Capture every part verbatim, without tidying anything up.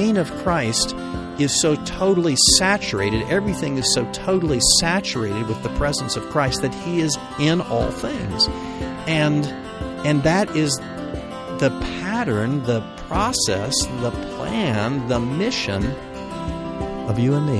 reign of Christ is so totally saturated, everything is so totally saturated with the presence of Christ that He is in all things. And and that is the pattern, the process, the plan, the mission of you and me.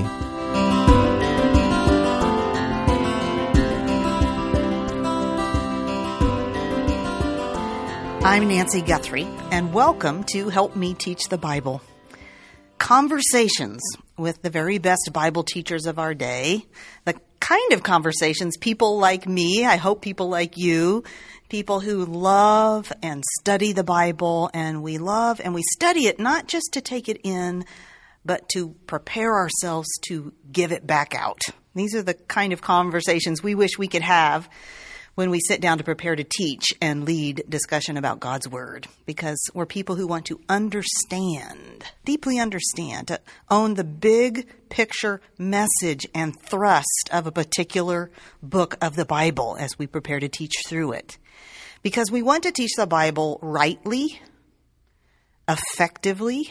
I'm Nancy Guthrie, and welcome to Help Me Teach the Bible. Conversations with the very best Bible teachers of our day, the kind of conversations people like me, I hope people like you, people who love and study the Bible, and we love and we study it not just to take it in, but to prepare ourselves to give it back out. These are the kind of conversations we wish we could have when we sit down to prepare to teach and lead discussion about God's Word, because we're people who want to understand, deeply understand, to own the big picture message and thrust of a particular book of the Bible as we prepare to teach through it. Because we want to teach the Bible rightly, effectively,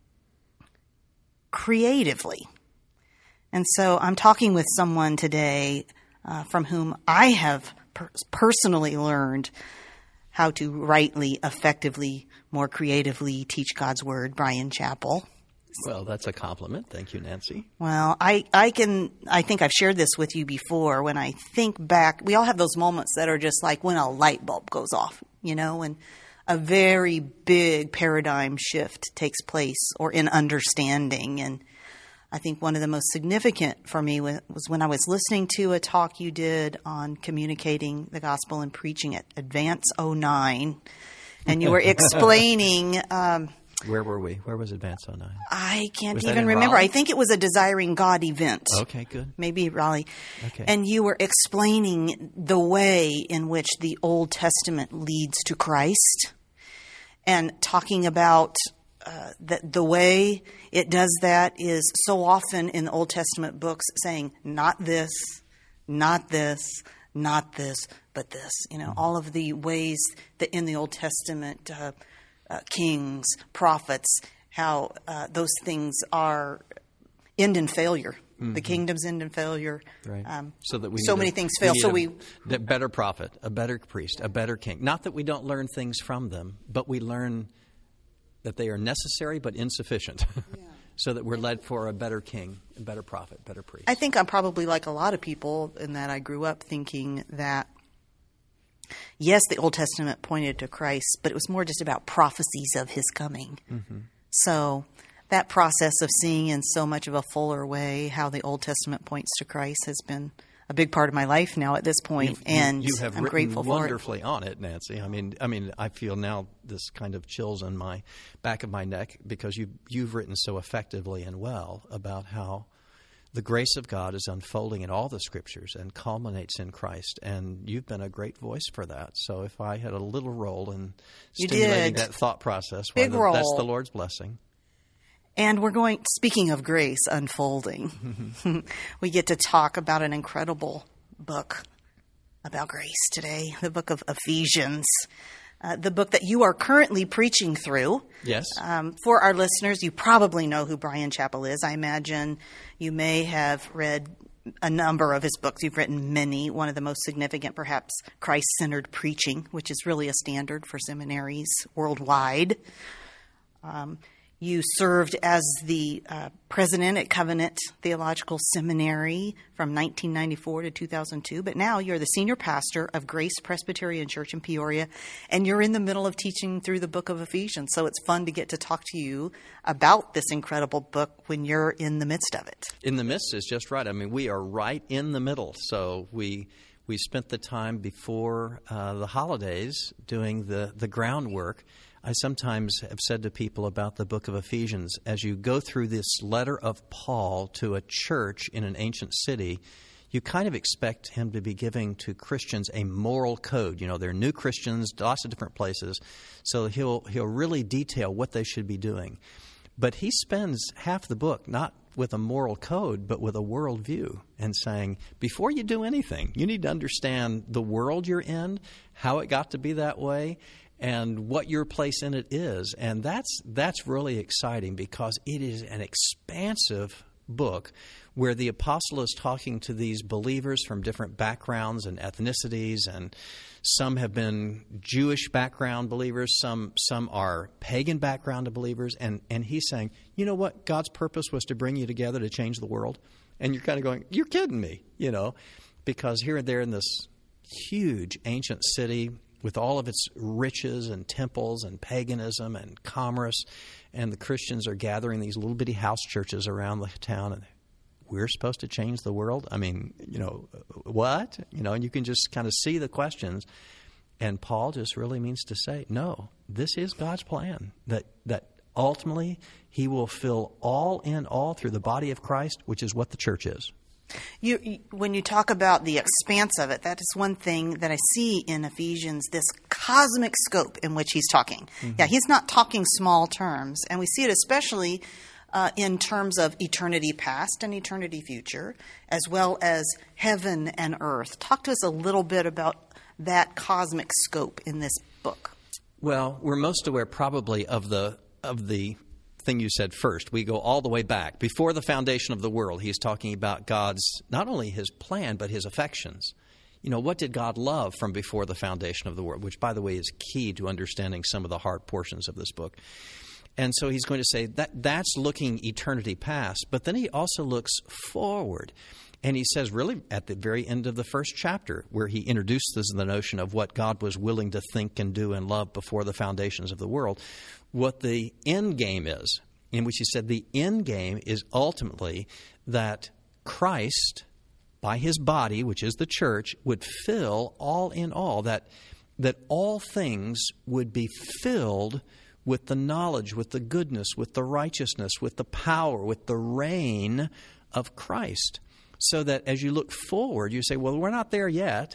creatively. And so I'm talking with someone today uh, from whom I have per- personally learned how to rightly, effectively, more creatively teach God's Word, Bryan Chapell. Well, that's a compliment. Thank you, Nancy. Well, I, I can, I think I've shared this with you before. When I think back, we all have those moments that are just like when a light bulb goes off, you know, and a very big paradigm shift takes place or in understanding. And I think one of the most significant for me was when I was listening to a talk you did on communicating the gospel and preaching at Advance oh nine, and you were explaining um, – Where were we? Where was Advance oh nine? I can't was even remember. Raleigh? I think it was a Desiring God event. Okay, good. Maybe Raleigh. Okay. And you were explaining the way in which the Old Testament leads to Christ and talking about uh, that the way it does that is so often in the Old Testament books saying, not this, not this, not this, but this. You know, mm-hmm. all of the ways that in the Old Testament uh, uh, kings, prophets, how uh, those things are end in failure. Mm-hmm. The kingdoms end in failure. Right. Um, so that we so many a, things fail. We so a, we a better prophet, a better priest, a better king. Not that we don't learn things from them, but we learn that they are necessary but insufficient. Yeah. So that we're led for a better king, a better prophet, better priest. I think I'm probably like a lot of people in that I grew up thinking that, yes, the Old Testament pointed to Christ, but it was more just about prophecies of His coming. Mm-hmm. So that process of seeing in so much of a fuller way how the Old Testament points to Christ has been a big part of my life now at this point, You've, and you have I'm grateful for it. Wonderfully on it, Nancy. I mean, I mean, I feel now this kind of chills in my back of my neck because you you've written so effectively and well about how the grace of God is unfolding in all the Scriptures and culminates in Christ, and you've been a great voice for that. So if I had a little role in stimulating that thought process, well, big role. That's the Lord's blessing. And we're going, speaking of grace unfolding, we get to talk about an incredible book about grace today, the book of Ephesians, uh, the book that you are currently preaching through. Yes. Um, for our listeners, you probably know who Bryan Chapell is. I imagine you may have read a number of his books. You've written many. One of the most significant, perhaps, Christ-Centered Preaching, which is really a standard for seminaries worldwide. Um You served as the uh, president at Covenant Theological Seminary from nineteen ninety-four to two thousand two, but now you're the senior pastor of Grace Presbyterian Church in Peoria, and you're in the middle of teaching through the book of Ephesians. So it's fun to get to talk to you about this incredible book when you're in the midst of it. In the midst is just right. I mean, we are right in the middle. So we we spent the time before uh, the holidays doing the, the groundwork. I sometimes have said to people about the book of Ephesians, as you go through this letter of Paul to a church in an ancient city, you kind of expect him to be giving to Christians a moral code. You know, they're new Christians, lots of different places, so he'll he'll really detail what they should be doing. But he spends half the book not with a moral code, but with a worldview, and saying, before you do anything, you need to understand the world you're in, how it got to be that way, and what your place in it is. And that's that's really exciting because it is an expansive book where the apostle is talking to these believers from different backgrounds and ethnicities, and some have been Jewish background believers, some some are pagan background believers, and, and he's saying, you know what, God's purpose was to bring you together to change the world. And you're kind of going, you're kidding me, you know, because here and there in this huge ancient city with all of its riches and temples and paganism and commerce, and the Christians are gathering these little bitty house churches around the town, and we're supposed to change the world? I mean, you know, what? You know, and you can just kind of see the questions. And Paul just really means to say, no, this is God's plan, that that ultimately he will fill all in all through the body of Christ, which is what the church is. You, you, when you talk about the expanse of it, that is one thing that I see in Ephesians, this cosmic scope in which he's talking. Mm-hmm. Yeah, he's not talking small terms, and we see it especially uh, in terms of eternity past and eternity future, as well as heaven and earth. Talk to us a little bit about that cosmic scope in this book. Well, we're most aware probably of the of the thing you said first. We go all the way back. Before the foundation of the world, he's talking about God's, not only his plan, but his affections. You know, what did God love from before the foundation of the world, which, by the way, is key to understanding some of the hard portions of this book. And so he's going to say that that's looking eternity past, but then he also looks forward. And he says, really, at the very end of the first chapter, where he introduces the notion of what God was willing to think and do and love before the foundations of the world, what the end game is, in which he said the end game is ultimately that Christ, by his body, which is the church, would fill all in all, that that all things would be filled with the knowledge, with the goodness, with the righteousness, with the power, with the reign of Christ. So that as you look forward, you say, well, we're not there yet.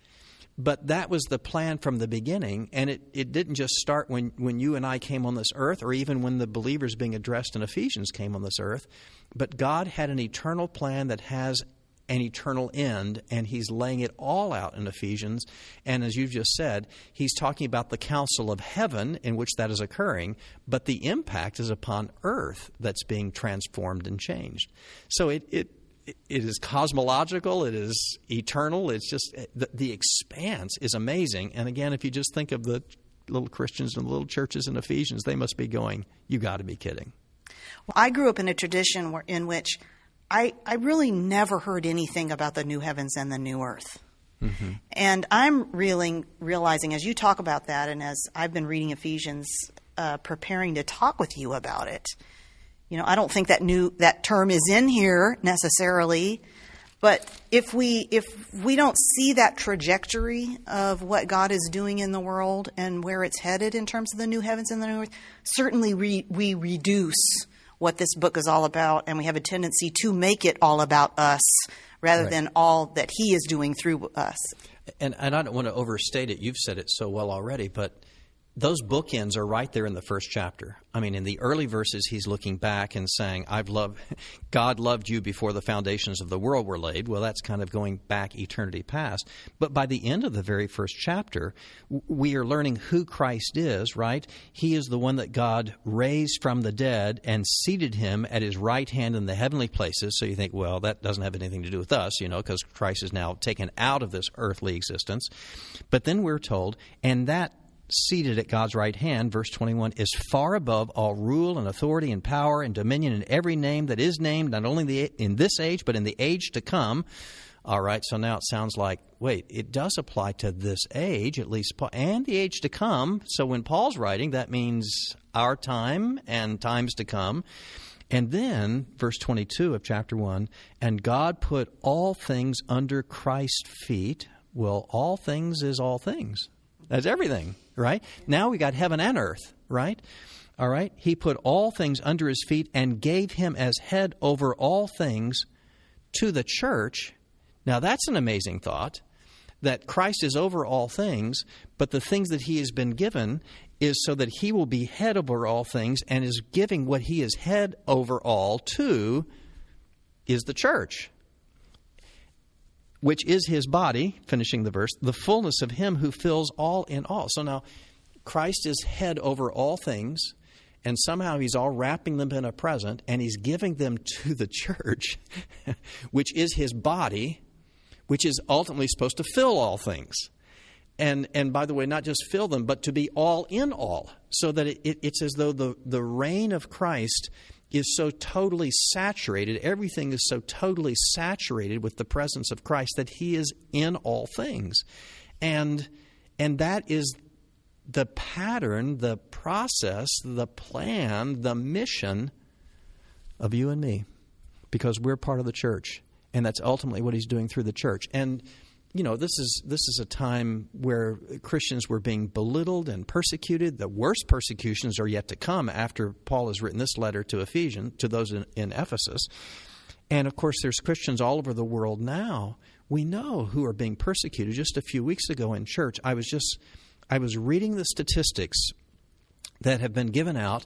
But that was the plan from the beginning, and it, it didn't just start when, when you and I came on this earth, or even when the believers being addressed in Ephesians came on this earth. But God had an eternal plan that has an eternal end, and he's laying it all out in Ephesians. And as you've just said, he's talking about the council of heaven in which that is occurring, but the impact is upon earth that's being transformed and changed. So it it It is cosmological. It is eternal. It's just the, the expanse is amazing. And again, if you just think of the little Christians and the little churches in Ephesians, they must be going, you got to be kidding. Well, I grew up in a tradition where, in which I, I really never heard anything about the new heavens and the new earth. Mm-hmm. And I'm really realizing, as you talk about that, and as I've been reading Ephesians, uh, preparing to talk with you about it, you know, I don't think that new that term is in here necessarily, but if we if we don't see that trajectory of what God is doing in the world and where it's headed in terms of the new heavens and the new earth, certainly we, we reduce what this book is all about, and we have a tendency to make it all about us rather right. than all that He is doing through us. And, and I don't want to overstate it. You've said it so well already, but those bookends are right there in the first chapter. I mean, in the early verses, he's looking back and saying, "I've loved, God loved you before the foundations of the world were laid." Well, that's kind of going back eternity past. But by the end of the very first chapter, we are learning who Christ is, right? He is the one that God raised from the dead and seated him at his right hand in the heavenly places. So you think, well, that doesn't have anything to do with us, you know, because Christ is now taken out of this earthly existence. But then we're told, and that seated at God's right hand, verse twenty-one, is far above all rule and authority and power and dominion and every name that is named, not only the, in this age, but in the age to come. All right, so now it sounds like, wait, it does apply to this age, at least, and the age to come. So when Paul's writing, that means our time and times to come. And then, verse twenty-two of chapter one, and God put all things under Christ's feet. Well, all things is all things. That's everything, right? Now we got heaven and earth, right? All right. He put all things under his feet and gave him as head over all things to the church. Now that's an amazing thought, that Christ is over all things, but the things that he has been given is so that he will be head over all things, and is giving what he is head over all to is the church, which is his body, finishing the verse, the fullness of him who fills all in all. So now, Christ is head over all things, and somehow he's all wrapping them in a present, and he's giving them to the church, which is his body, which is ultimately supposed to fill all things. And and by the way, not just fill them, but to be all in all, so that it, it, it's as though the, the reign of Christ is so totally saturated, everything is so totally saturated with the presence of Christ that he is in all things. And and that is the pattern, the process, the plan, the mission of you and me, because we're part of the church, and that's ultimately what he's doing through the church. And you know, this is this is a time where Christians were being belittled and persecuted. The worst persecutions are yet to come after Paul has written this letter to Ephesians, to those in, in Ephesus. And of course, there's Christians all over the world now, we know, who are being persecuted. Just a few weeks ago in church, I was just I was reading the statistics that have been given out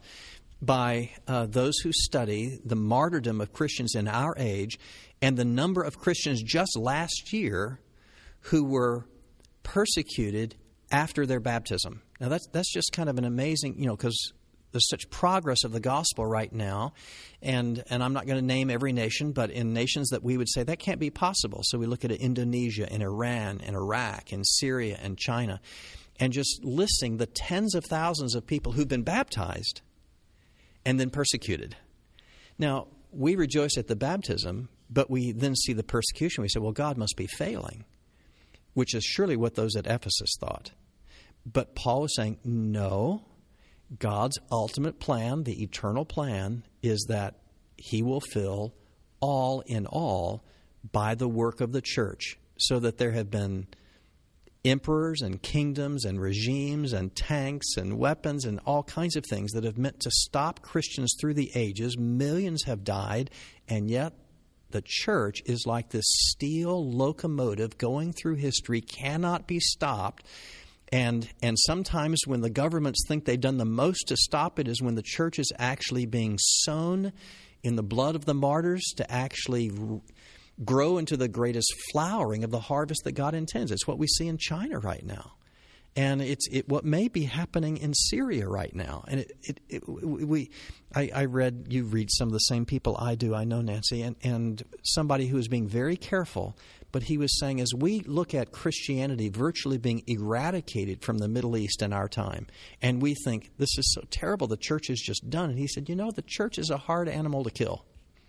by uh, those who study the martyrdom of Christians in our age, and the number of Christians just last year who were persecuted after their baptism. Now, that's that's just kind of an amazing, you know, because there's such progress of the gospel right now, and and I'm not going to name every nation, but in nations that we would say that can't be possible. So we look at Indonesia and Iran and Iraq and Syria and China, and just listing the tens of thousands of people who've been baptized and then persecuted. Now, we rejoice at the baptism, but we then see the persecution. We say, well, God must be failing, which is surely what those at Ephesus thought. But Paul was saying, no, God's ultimate plan, the eternal plan, is that he will fill all in all by the work of the church, so that there have been emperors and kingdoms and regimes and tanks and weapons and all kinds of things that have meant to stop Christians through the ages. Millions have died, and yet the church is like this steel locomotive going through history, cannot be stopped. And and sometimes when the governments think they've done the most to stop it is when the church is actually being sown in the blood of the martyrs to actually r- grow into the greatest flowering of the harvest that God intends. It's what we see in China right now. And it's it, what may be happening in Syria right now. And it, it, it we, I, I read, you read some of the same people I do, I know, Nancy, and, and somebody who was being very careful, but he was saying, as we look at Christianity virtually being eradicated from the Middle East in our time, and we think, this is so terrible, the church is just done. And he said, you know, the church is a hard animal to kill.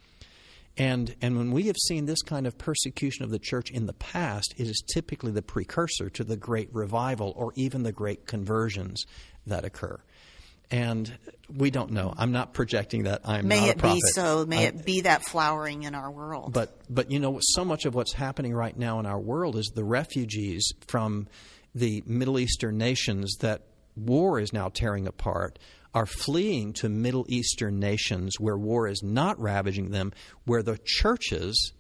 And and when we have seen this kind of persecution of the church in the past, it is typically the precursor to the great revival or even the great conversions that occur. And we don't know. I'm not projecting that. I'm May not it a prophet. be so. May I, it be that flowering in our world. But, but you know, so much of what's happening right now in our world is the refugees from the Middle Eastern nations that war is now tearing apart are fleeing to Middle Eastern nations where war is not ravaging them, where the churches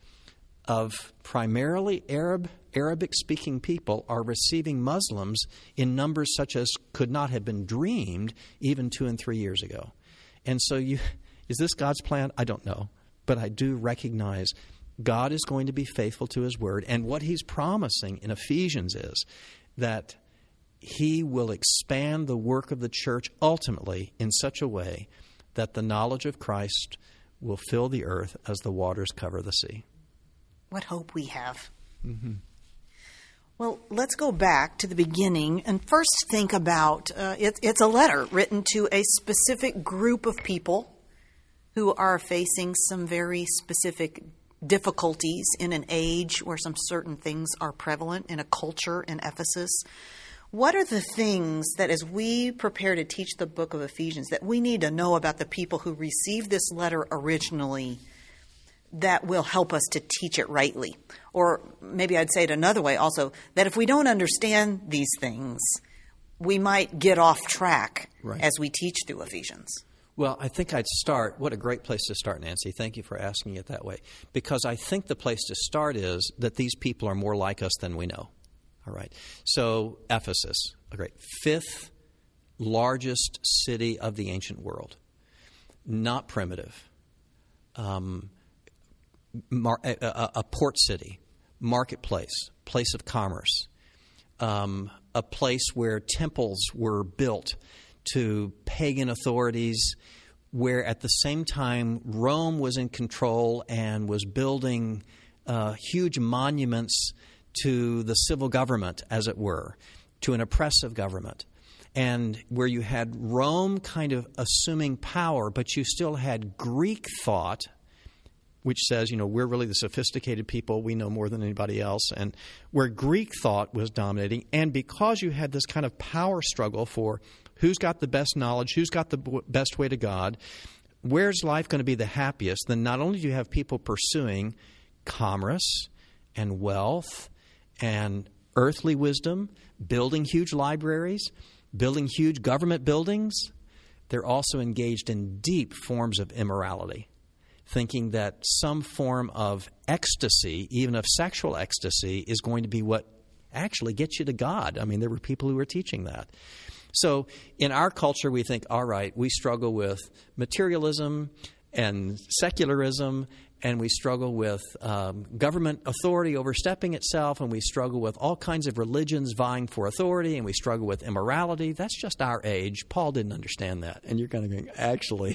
of primarily Arab, Arabic-speaking people are receiving Muslims in numbers such as could not have been dreamed even two and three years ago. And so you, is this God's plan? I don't know. But I do recognize God is going to be faithful to his word. And what he's promising in Ephesians is that he will expand the work of the church ultimately in such a way that the knowledge of Christ will fill the earth as the waters cover the sea. What hope we have. Mm-hmm. Well, let's go back to the beginning and first think about uh, it, it's a letter written to a specific group of people who are facing some very specific difficulties in an age where some certain things are prevalent in a culture in Ephesus. What are the things that as we prepare to teach the book of Ephesians that we need to know about the people who received this letter originally that will help us to teach it rightly? Or maybe I'd say it another way also, that if we don't understand these things, we might get off track right. as we teach through Ephesians. Well, I think I'd start, what a great place to start, Nancy. Thank you for asking it that way. Because I think the place to start is that these people are more like us than we know. All right. So Ephesus, a great fifth largest city of the ancient world, not primitive, um, mar- a, a, a port city, marketplace, place of commerce, um, a place where temples were built to pagan authorities, where at the same time Rome was in control and was building uh, huge monuments to the civil government, as it were, to an oppressive government. And where you had Rome kind of assuming power, but you still had Greek thought, which says, you know, we're really the sophisticated people, we know more than anybody else, and where Greek thought was dominating. And because you had this kind of power struggle for who's got the best knowledge, who's got the best way to God, where's life going to be the happiest, then not only do you have people pursuing commerce and wealth and earthly wisdom, building huge libraries, building huge government buildings, they're also engaged in deep forms of immorality, thinking that some form of ecstasy, even of sexual ecstasy, is going to be what actually gets you to God. I mean, there were people who were teaching that. So in our culture, we think, all right, we struggle with materialism and secularism, and we struggle with um, government authority overstepping itself, and we struggle with all kinds of religions vying for authority, and we struggle with immorality. That's just our age. Paul didn't understand that. And you're kind of going, actually,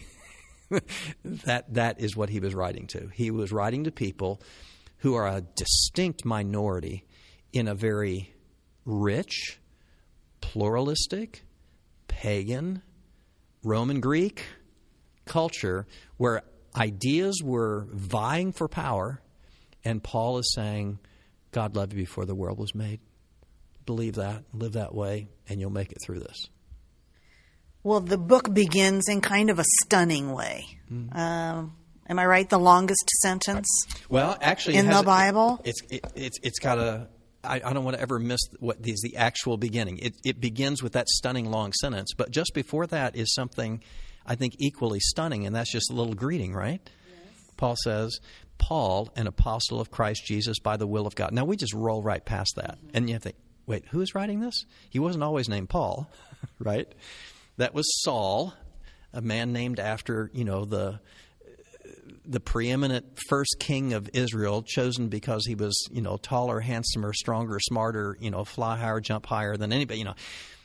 that that is what he was writing to. He was writing to people who are a distinct minority in a very rich, pluralistic, pagan, Roman Greek culture where ideas were vying for power, and Paul is saying, God loved you before the world was made. Believe that, live that way, and you'll make it through this. Well, the book begins in kind of a stunning way. Mm-hmm. Um, am I right? The longest sentence? Well, actually, in it has, the Bible, it, it, it, it's it's got a. I, I don't want to ever miss what is the actual beginning. It, it begins with that stunning long sentence, but just before that is something I think equally stunning, and that's just a little greeting, right? Yes. Paul says, Paul, an apostle of Christ Jesus by the will of God. Now, we just roll right past that, mm-hmm. and you have to think, wait, who is writing this? He wasn't always named Paul, right? That was Saul, a man named after, you know, the the preeminent first king of Israel, chosen because he was, you know, taller, handsomer, stronger, smarter, you know, fly higher, jump higher than anybody, you know.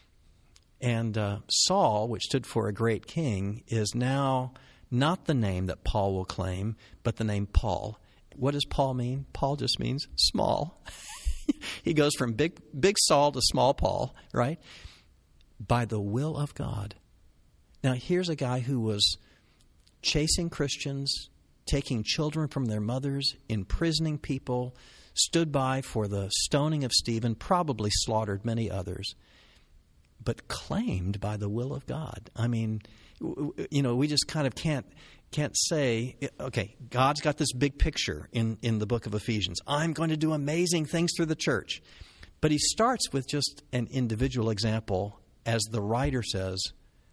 And uh, Saul, which stood for a great king, is now not the name that Paul will claim, but the name Paul. What does Paul mean? Paul just means small. He goes from big, big Saul to small Paul, right? By the will of God. Now, here's a guy who was chasing Christians, taking children from their mothers, imprisoning people, stood by for the stoning of Stephen, probably slaughtered many others, but claimed by the will of God. I mean, you know, we just kind of can't can't say, okay, God's got this big picture in, in the book of Ephesians. I'm going to do amazing things through the church. But he starts with just an individual example, as the writer says,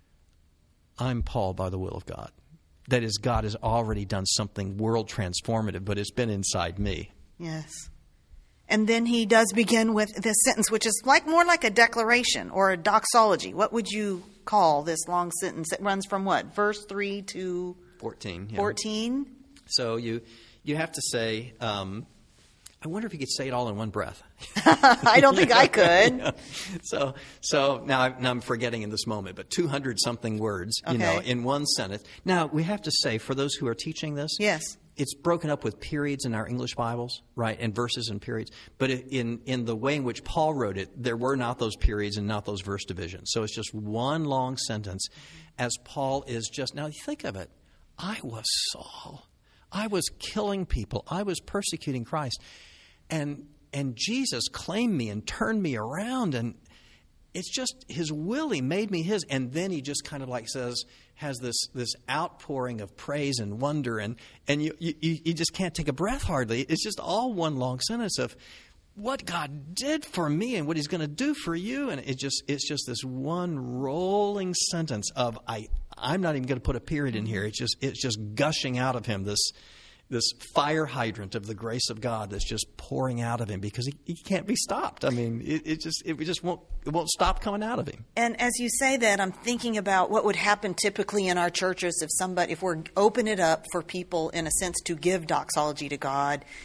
I'm Paul by the will of God. That is, God has already done something world transformative, but it's been inside me. Yes. And then he does begin with this sentence, which is like more like a declaration or a doxology. What would you call this long sentence? It runs from what? Verse three to fourteen. Yeah. fourteen? So you you have to say, um, I wonder if you could say it all in one breath. I don't think I could. Yeah. So so now, I, now I'm forgetting in this moment, but two hundred something words, you okay. know, in one sentence. Now, we have to say, for those who are teaching this, yes, it's broken up with periods in our English Bibles, right, and verses and periods. But in, in the way in which Paul wrote it, there were not those periods and not those verse divisions. So it's just one long sentence as Paul is just, now think of it. I was Saul. I was killing people. I was persecuting Christ. And and Jesus claimed me and turned me around. And it's just his will. He made me his. And then he just kind of like says, has this this outpouring of praise and wonder. And, and you, you, you just can't take a breath hardly. It's just all one long sentence of what God did for me and what he's going to do for you. And it just it's just this one rolling sentence of I I'm not even going to put a period in here. It's just it's just gushing out of him, this this fire hydrant of the grace of God that's just pouring out of him because he, he can't be stopped. I mean, it, it just it just won't it won't stop coming out of him. And as you say that, I'm thinking about what would happen typically in our churches if somebody if we're open it up for people in a sense to give doxology to God.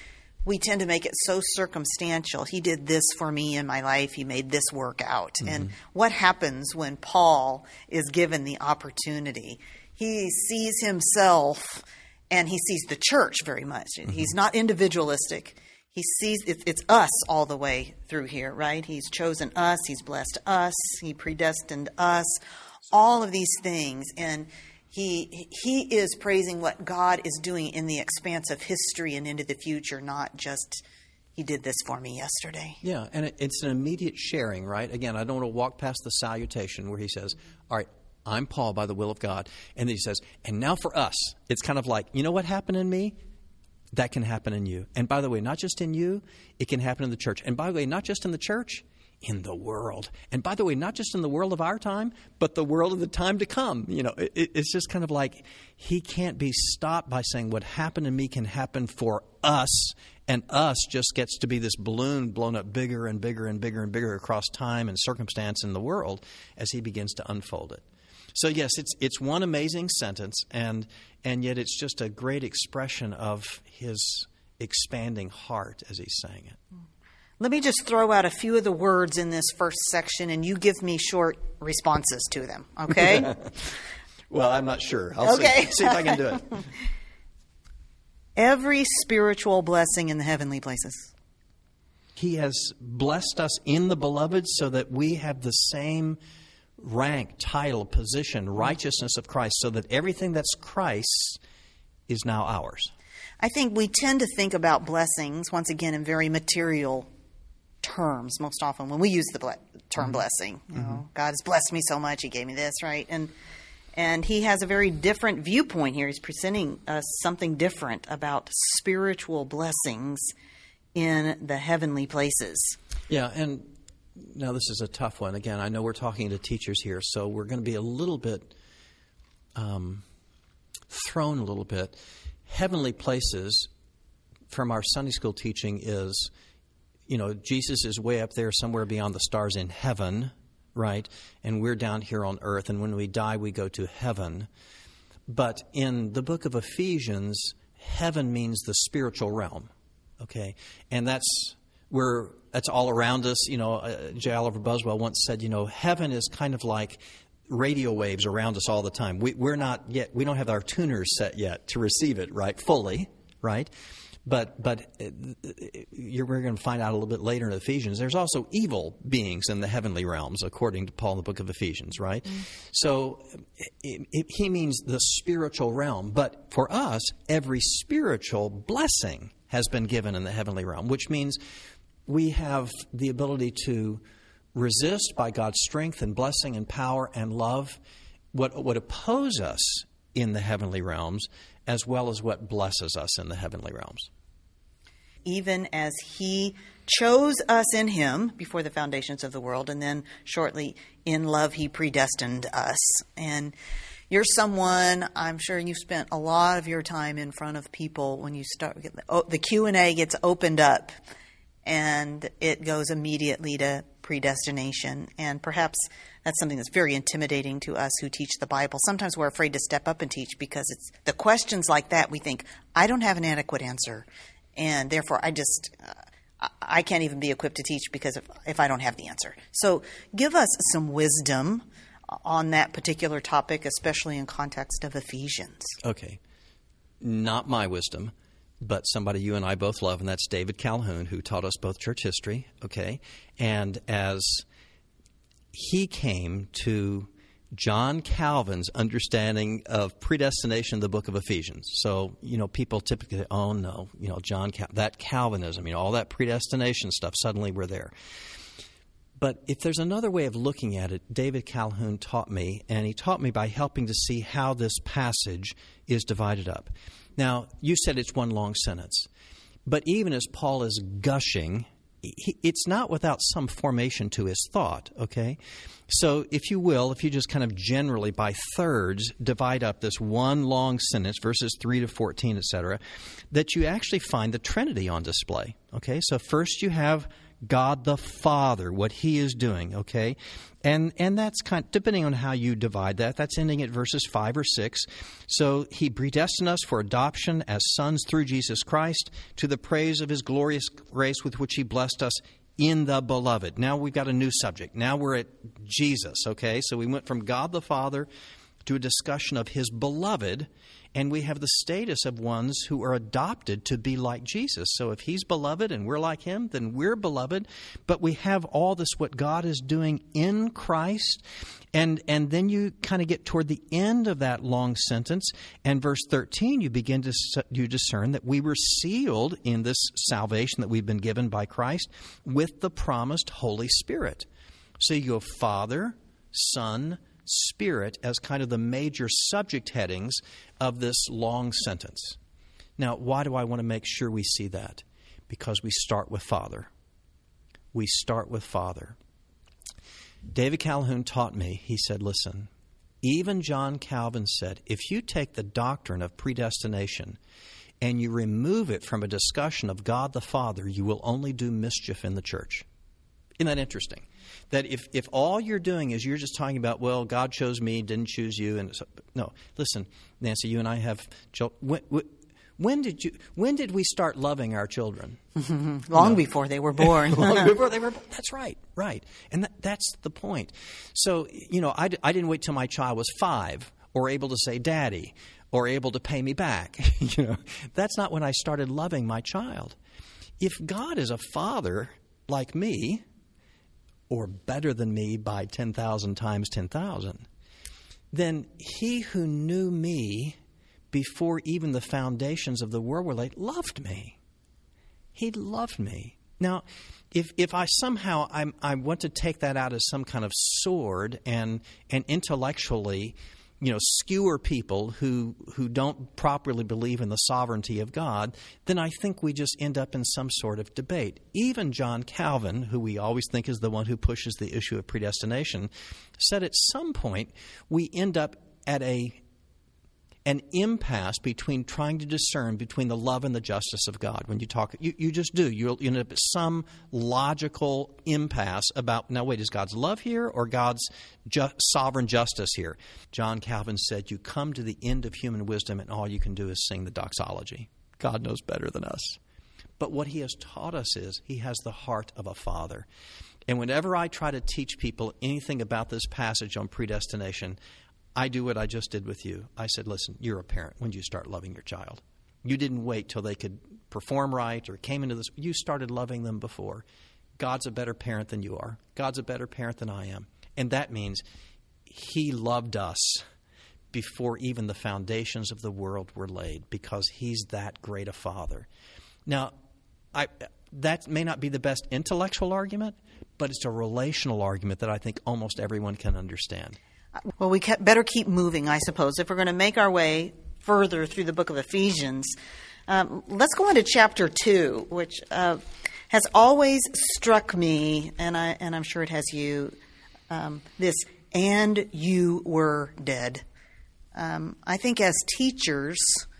we tend to make it so circumstantial. He did this for me in my life. He made this work out. Mm-hmm. And what happens when Paul is given the opportunity? He sees himself and he sees the church very much. Mm-hmm. He's not individualistic. He sees it's, it's us all the way through here, right? He's chosen us. He's blessed us. He predestined us. All of these things. And he he is praising what God is doing in the expanse of history and into the future, not just, he did this for me yesterday. Yeah, and it, it's an immediate sharing, right? Again, I don't want to walk past the salutation where he says, all right, I'm Paul by the will of God. And then he says, and now for us. It's kind of like, you know what happened in me? That can happen in you. And by the way, not just in you, it can happen in the church. And by the way, not just in the church, in the world. And by the way, not just in the world of our time, but the world of the time to come. You know, it, it's just kind of like he can't be stopped by saying what happened to me can happen for us. And us just gets to be this balloon blown up bigger and bigger and bigger and bigger across time and circumstance in the world as he begins to unfold it. So yes, it's it's one amazing sentence, and and yet it's just a great expression of his expanding heart as he's saying it. Let me just throw out a few of the words in this first section, and you give me short responses to them, okay? Well, I'm not sure. I'll okay. see, see if I can do it. Every spiritual blessing in the heavenly places. He has blessed us in the beloved so that we have the same rank, title, position, righteousness of Christ, so that everything that's Christ's is now ours. I think we tend to think about blessings, once again, in very material terms most often when we use the ble- term mm-hmm. blessing. You know, mm-hmm. God has blessed me so much, he gave me this, right? And and he has a very different viewpoint here. He's presenting us something different about spiritual blessings in the heavenly places. Yeah, and now, this is a tough one. Again, I know we're talking to teachers here, so we're going to be a little bit um, thrown a little bit. Heavenly places, from our Sunday school teaching, is, you know, Jesus is way up there somewhere beyond the stars in heaven, right? And we're down here on earth, and when we die, we go to heaven. But in the book of Ephesians, heaven means the spiritual realm, okay? And that's where... That's all around us. You know, uh, J. Oliver Buswell once said, you know, heaven is kind of like radio waves around us all the time. We, we're not yet, we don't have our tuners set yet to receive it, right, fully, right? But but uh, you're, we're going to find out a little bit later in Ephesians, there's also evil beings in the heavenly realms, according to Paul in the book of Ephesians, right? Mm-hmm. So it, it, he means the spiritual realm. But for us, every spiritual blessing has been given in the heavenly realm, which means we have the ability to resist by God's strength and blessing and power and love what would oppose us in the heavenly realms, as well as what blesses us in the heavenly realms. Even as he chose us in him before the foundations of the world, and then shortly in love he predestined us. And you're someone, I'm sure you've spent a lot of your time in front of people when you start, the Q and A gets opened up. And it goes immediately to predestination. And perhaps that's something that's very intimidating to us who teach the Bible. Sometimes we're afraid to step up and teach because it's the questions like that we think, I don't have an adequate answer. And therefore, I just, uh, I can't even be equipped to teach because if, if I don't have the answer. So give us some wisdom on that particular topic, especially in context of Ephesians. Okay. Not my wisdom, but somebody you and I both love, and that's David Calhoun, who taught us both church history, okay? And as he came to John Calvin's understanding of predestination in the book of Ephesians. So, you know, people typically say, oh, no, you know, John, Cal- that Calvinism, you know, all that predestination stuff, suddenly we're there. But if there's another way of looking at it, David Calhoun taught me, and he taught me by helping to see how this passage is divided up. Now, you said it's one long sentence, but even as Paul is gushing, he, it's not without some formation to his thought, okay? So if you will, if you just kind of generally by thirds divide up this one long sentence, verses three to fourteen, et cetera, that you actually find the Trinity on display, okay? So first you have God the Father, what He is doing, okay? And and that's kind of, depending on how you divide that, that's ending at verses five or six. So He predestined us for adoption as sons through Jesus Christ to the praise of His glorious grace with which He blessed us in the Beloved. Now we've got a new subject. Now we're at Jesus, okay? So we went from God the Father to a discussion of His Beloved, and we have the status of ones who are adopted to be like Jesus. So if He's beloved and we're like Him, then we're beloved. But we have all this, what God is doing in Christ. And and then you kind of get toward the end of that long sentence, and verse thirteen, you begin to you discern that we were sealed in this salvation that we've been given by Christ with the promised Holy Spirit. So you go Father, Son, Spirit as kind of the major subject headings of this long sentence. Now, why do I want to make sure we see that? Because we start with Father. We start with Father. David Calhoun taught me, he said, listen, even John Calvin said, if you take the doctrine of predestination and you remove it from a discussion of God the Father, you will only do mischief in the church. Isn't that interesting? That if, if all you're doing is you're just talking about, well, God chose me, didn't choose you. and so, No, listen, Nancy, you and I have children. When, when, did you, when did we start loving our children? Long you know? before they were born. Long before they were born. That's right, right. And that, that's the point. So, you know, I, I didn't wait till my child was five or able to say daddy or able to pay me back. you know, That's not when I started loving my child. If God is a father like me, or better than me by ten thousand times ten thousand, then He who knew me before even the foundations of the world were laid loved me. He loved me. Now, if if I somehow I'm, I want to take that out as some kind of sword and and intellectually, you know, skewer people who who don't properly believe in the sovereignty of God, then I think we just end up in some sort of debate. Even John Calvin, who we always think is the one who pushes the issue of predestination, said at some point we end up at a an impasse between trying to discern between the love and the justice of God. When you talk, you, you just do. You'll end up at some logical impasse about, now wait, is God's love here or God's ju- sovereign justice here? John Calvin said, you come to the end of human wisdom and all you can do is sing the doxology. God knows better than us. But what He has taught us is He has the heart of a father. And whenever I try to teach people anything about this passage on predestination, I do what I just did with you. I said, listen, you're a parent when you start loving your child. You didn't wait till they could perform right or came into this. You started loving them before. God's a better parent than you are. God's a better parent than I am. And that means He loved us before even the foundations of the world were laid because He's that great a father. Now, I, that may not be the best intellectual argument, but it's a relational argument that I think almost everyone can understand. Well, we better keep moving, I suppose. If we're going to make our way further through the book of Ephesians, um, let's go into chapter two, which uh, has always struck me, and, I, and I'm sure it has you, um, this, and you were dead. Um, I think as teachers,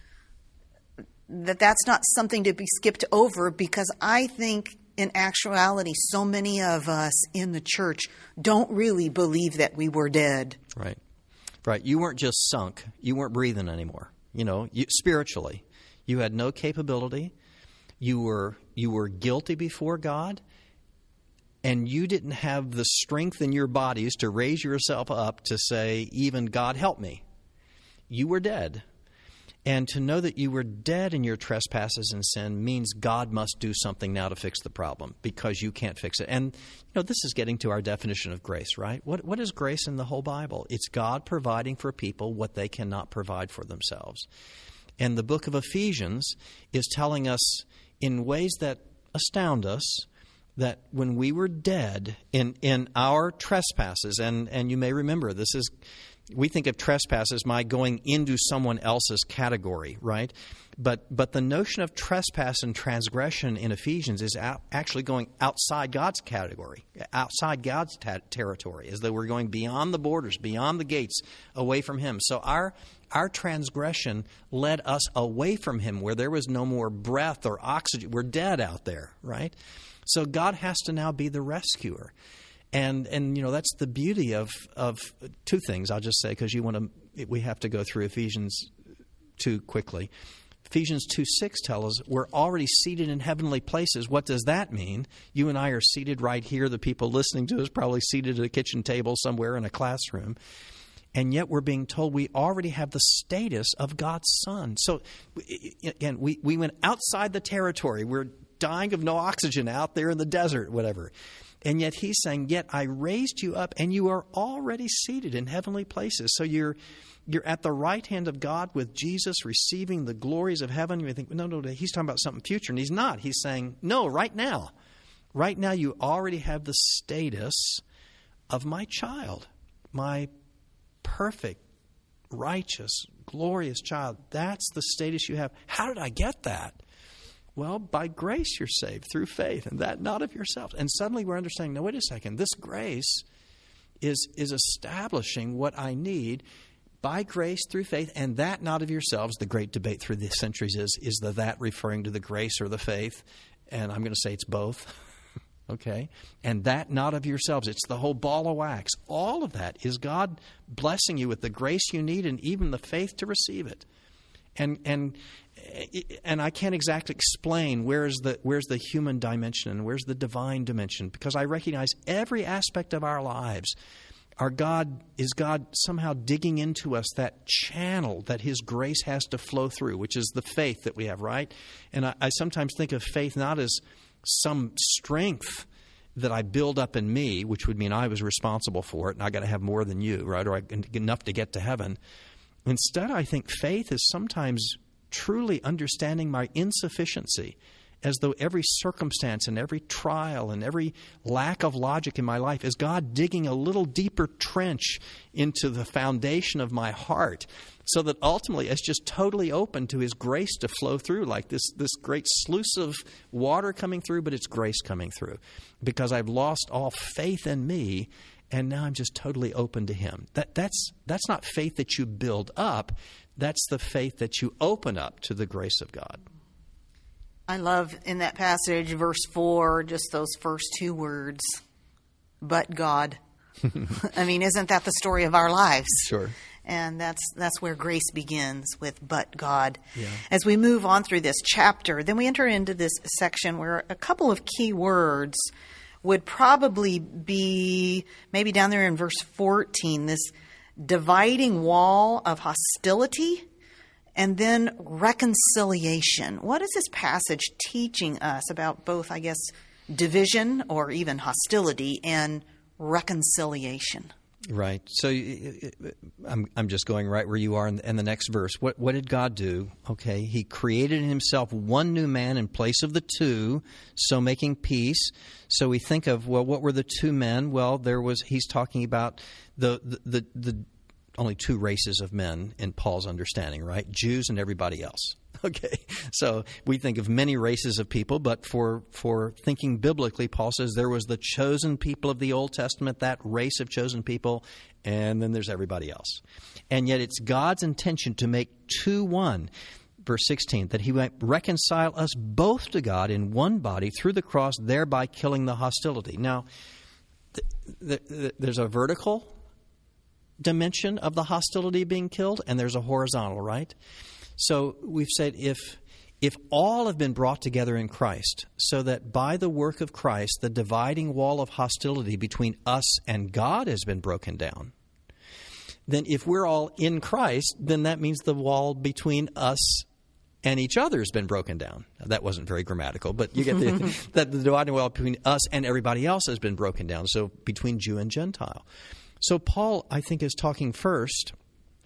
that that's not something to be skipped over because I think in actuality, so many of us in the church don't really believe that we were dead. Right. Right. You weren't just sunk. You weren't breathing anymore. You know, you, spiritually, you had no capability. You were you were guilty before God, and you didn't have the strength in your bodies to raise yourself up to say, even God help me. You were dead. And to know that you were dead in your trespasses and sin means God must do something now to fix the problem because you can't fix it. And, you know, this is getting to our definition of grace, right? What What is grace in the whole Bible? It's God providing for people what they cannot provide for themselves. And the book of Ephesians is telling us in ways that astound us that when we were dead in, in our trespasses, and, and you may remember this is... We think of trespass as my going into someone else's category, right? But but the notion of trespass and transgression in Ephesians is out, actually going outside God's category, outside God's ta- territory, as though we're going beyond the borders, beyond the gates, away from Him. So our our transgression led us away from Him, where there was no more breath or oxygen. We're dead out there, right? So God has to now be the rescuer. And, and you know, that's the beauty of, of two things, I'll just say, because you want to, we have to go through Ephesians two quickly. Ephesians two six tells us we're already seated in heavenly places. What does that mean? You and I are seated right here. The people listening to us probably seated at a kitchen table somewhere in a classroom. And yet we're being told we already have the status of God's Son. So, again, we, we went outside the territory. We're dying of no oxygen out there in the desert, whatever. And yet he's saying, yet I raised you up, and you are already seated in heavenly places. So you're you're at the right hand of God with Jesus, receiving the glories of heaven. You may think, no, no, no, he's talking about something future. And he's not. He's saying, no, right now. Right now you already have the status of my child, my perfect, righteous, glorious child. That's the status you have. How did I get that? Well, by grace you're saved through faith, and that not of yourselves. And suddenly we're understanding, no, wait a second, this grace is, is establishing what I need by grace through faith, and that not of yourselves. The great debate through the centuries is, is the that referring to the grace or the faith? And I'm going to say it's both. Okay? And that not of yourselves. It's the whole ball of wax. All of that is God blessing you with the grace you need and even the faith to receive it. And and and I can't exactly explain where's the where's the human dimension and where's the divine dimension, because I recognize every aspect of our lives, our God is God somehow digging into us that channel that His grace has to flow through, which is the faith that we have, right? And I, I sometimes think of faith not as some strength that I build up in me, which would mean I was responsible for it and I got to have more than you, right? Or I, enough to get to heaven. Instead, I think faith is sometimes truly understanding my insufficiency, as though every circumstance and every trial and every lack of logic in my life is God digging a little deeper trench into the foundation of my heart, so that ultimately it's just totally open to His grace to flow through, like this, this great sluice of water coming through, but it's grace coming through, because I've lost all faith in me. And now I'm just totally open to Him. That, that's, that's not faith that you build up. That's the faith that you open up to the grace of God. I love in that passage, verse four, just those first two words, but God. I mean, isn't that the story of our lives? Sure. And that's that's where grace begins, with but God. Yeah. As we move on through this chapter, then we enter into this section where a couple of key words would probably be maybe down there in verse fourteen, this dividing wall of hostility and then reconciliation. What is this passage teaching us about both, I guess, division or even hostility and reconciliation? Right. So I'm I'm just going right where you are in, in the next verse. What what did God do? Okay, He created in Himself one new man in place of the two, so making peace. So we think of, well, what were the two men? Well, there was. He's talking about the the the, the only two races of men in Paul's understanding, right? Jews and everybody else. Okay, so we think of many races of people, but for, for thinking biblically, Paul says there was the chosen people of the Old Testament, that race of chosen people, and then there's everybody else. And yet it's God's intention to make two one. Verse sixteen, that He might reconcile us both to God in one body through the cross, thereby killing the hostility. Now, th- th- there's a vertical dimension of the hostility being killed, and there's a horizontal, right? So we've said if if all have been brought together in Christ, so that by the work of Christ, the dividing wall of hostility between us and God has been broken down, then if we're all in Christ, then that means the wall between us and each other has been broken down. Now, that wasn't very grammatical, but you get the, that the dividing wall between us and everybody else has been broken down, so between Jew and Gentile. So Paul, I think, is talking first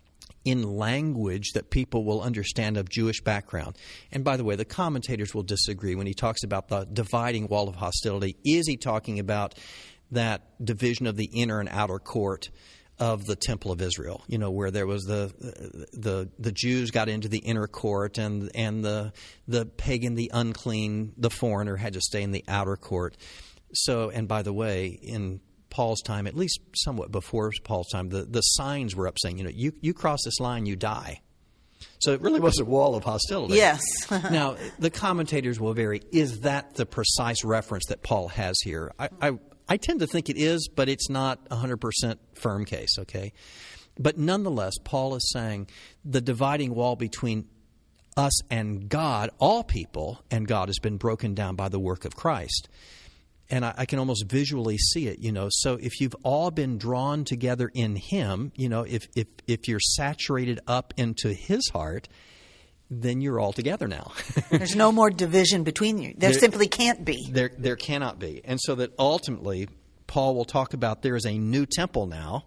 in language that people will understand of Jewish background. And by the way, the commentators will disagree when he talks about the dividing wall of hostility. Is he talking about that division of the inner and outer court of the Temple of Israel? You know, where there was the the the Jews got into the inner court, and and the the pagan, the unclean, the foreigner had to stay in the outer court. So, and by the way, in Paul's time, at least somewhat before Paul's time, the, the signs were up saying, you know, you, you cross this line, you die. So it really was a wall of hostility. Yes. Now, the commentators will vary. Is that the precise reference that Paul has here? I, I, I tend to think it is, but it's not a one hundred percent firm case, okay? But nonetheless, Paul is saying the dividing wall between us and God, all people, and God has been broken down by the work of Christ. And I, I can almost visually see it, you know. So if you've all been drawn together in Him, you know, if if if you're saturated up into His heart, then you're all together now. There's no more division between you. There, there simply can't be. There there cannot be. And so that ultimately, Paul will talk about there is a new temple now.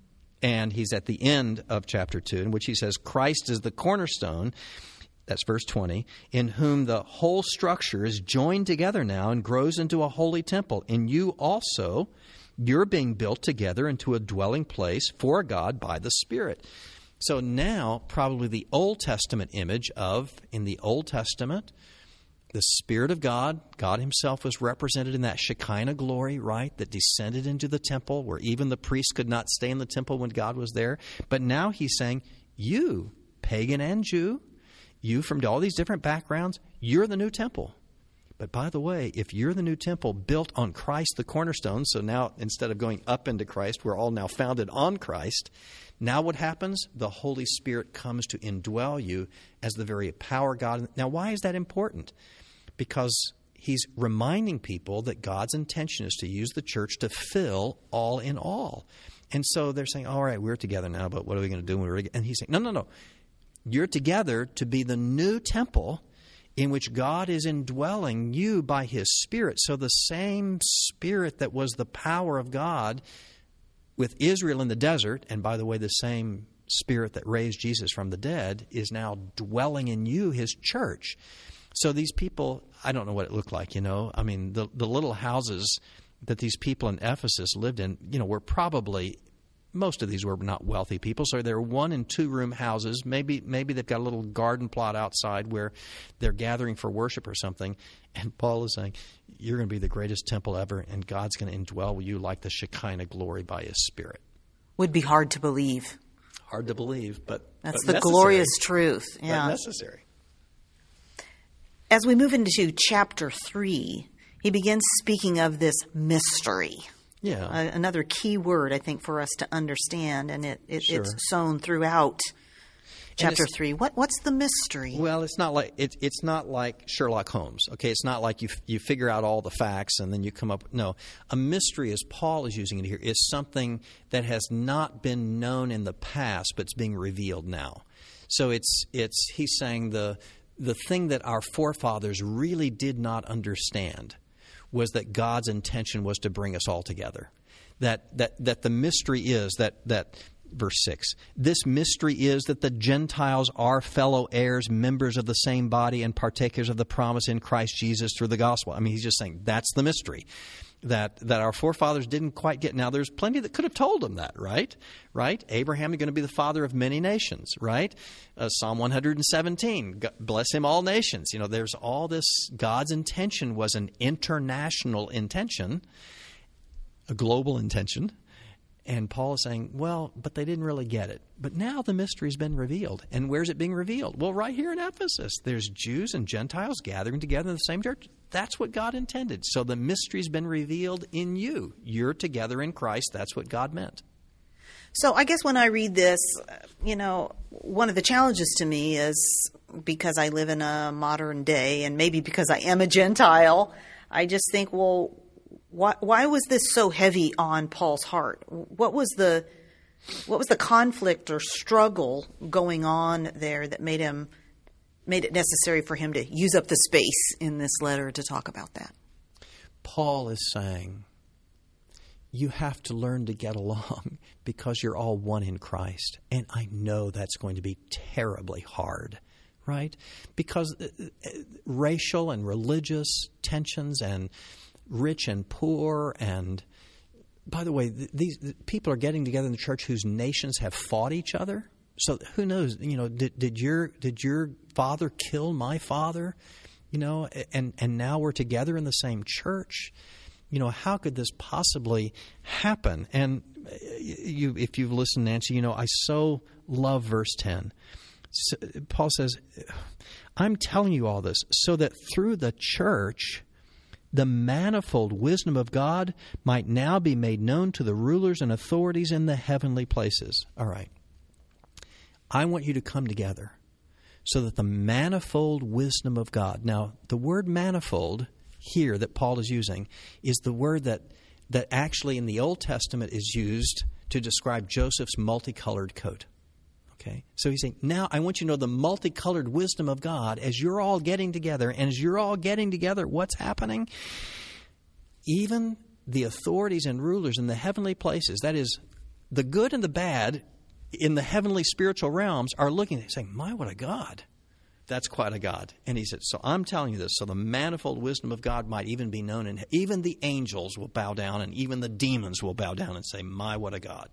And he's at the end of chapter two, in which he says, Christ is the cornerstone. That's verse twenty, in whom the whole structure is joined together now and grows into a holy temple. In you also, you're being built together into a dwelling place for God by the Spirit. So now, probably the Old Testament image of, in the Old Testament, the Spirit of God, God Himself was represented in that Shekinah glory, right, that descended into the temple where even the priests could not stay in the temple when God was there. But now He's saying, you, pagan and Jew, you from all these different backgrounds, you're the new temple. But by the way, if you're the new temple built on Christ the cornerstone, so now instead of going up into Christ, we're all now founded on Christ. Now what happens? The Holy Spirit comes to indwell you as the very power of God. Now why is that important? Because He's reminding people that God's intention is to use the church to fill all in all. And so they're saying, all right, we're together now, but what are we going to do when we're together? And He's saying, no, no, no. You're together to be the new temple in which God is indwelling you by His Spirit. So the same Spirit that was the power of God with Israel in the desert, and by the way, the same Spirit that raised Jesus from the dead, is now dwelling in you, His church. So these people, I don't know what it looked like, you know. I mean, the, the little houses that these people in Ephesus lived in, you know, were probably... Most of these were not wealthy people, so they're one- and two-room houses. Maybe maybe they've got a little garden plot outside where they're gathering for worship or something. And Paul is saying, you're going to be the greatest temple ever, and God's going to indwell you like the Shekinah glory by His Spirit. Would be hard to believe. Hard to believe, but That's but the necessary. Glorious truth. Yeah. But necessary. As we move into chapter three, he begins speaking of this mystery. Yeah. Uh, another key word, I think, for us to understand, and it, it Sure. it's sown throughout chapter three. What what's the mystery? Well, it's not like it, it's not like Sherlock Holmes. Okay, it's not like you you figure out all the facts and then you come up. No, a mystery, as Paul is using it here, is something that has not been known in the past, but it's being revealed now. So it's it's he's saying the the thing that our forefathers really did not understand was that God's intention was to bring us all together. That that that the mystery is that that verse six. This mystery is that the Gentiles are fellow heirs, members of the same body, and partakers of the promise in Christ Jesus through the gospel. I mean, he's just saying that's the mystery that that our forefathers didn't quite get. Now, there's plenty that could have told them that, right? Right? Abraham is going to be the father of many nations, right? Uh, Psalm one hundred seventeen, God, bless him all nations. You know, there's all this. God's intention was an international intention, a global intention. And Paul is saying, well, but they didn't really get it. But now the mystery's been revealed. And where's it being revealed? Well, right here in Ephesus. There's Jews and Gentiles gathering together in the same church. That's what God intended. So the mystery's been revealed in you. You're together in Christ. That's what God meant. So I guess when I read this, you know, one of the challenges to me is because I live in a modern day and maybe because I am a Gentile, I just think, well, Why, why was this so heavy on Paul's heart? What was the what was the conflict or struggle going on there that made him made it necessary for him to use up the space in this letter to talk about that? Paul is saying you have to learn to get along because you're all one in Christ. And I know that's going to be terribly hard, right? Because racial and religious tensions and rich and poor, and by the way, th- these th- people are getting together in the church whose nations have fought each other. So who knows? You know, did, did your did your father kill my father? You know, and and now we're together in the same church. You know, how could this possibly happen? And you, if you've listened, Nancy, you know, I so love verse ten. So Paul says, I'm telling you all this so that through the church, the manifold wisdom of God might now be made known to the rulers and authorities in the heavenly places. All right. I want you to come together so that the manifold wisdom of God. Now, the word manifold here that Paul is using is the word that, that actually in the Old Testament is used to describe Joseph's multicolored coat. Okay? So he's saying, now I want you to know the multicolored wisdom of God as you're all getting together. And as you're all getting together, what's happening? Even the authorities and rulers in the heavenly places, that is, the good and the bad in the heavenly spiritual realms, are looking at it saying, my, what a God. That's quite a God. And he said, so I'm telling you this, so the manifold wisdom of God might even be known, and even the angels will bow down, and even the demons will bow down and say, my, what a God.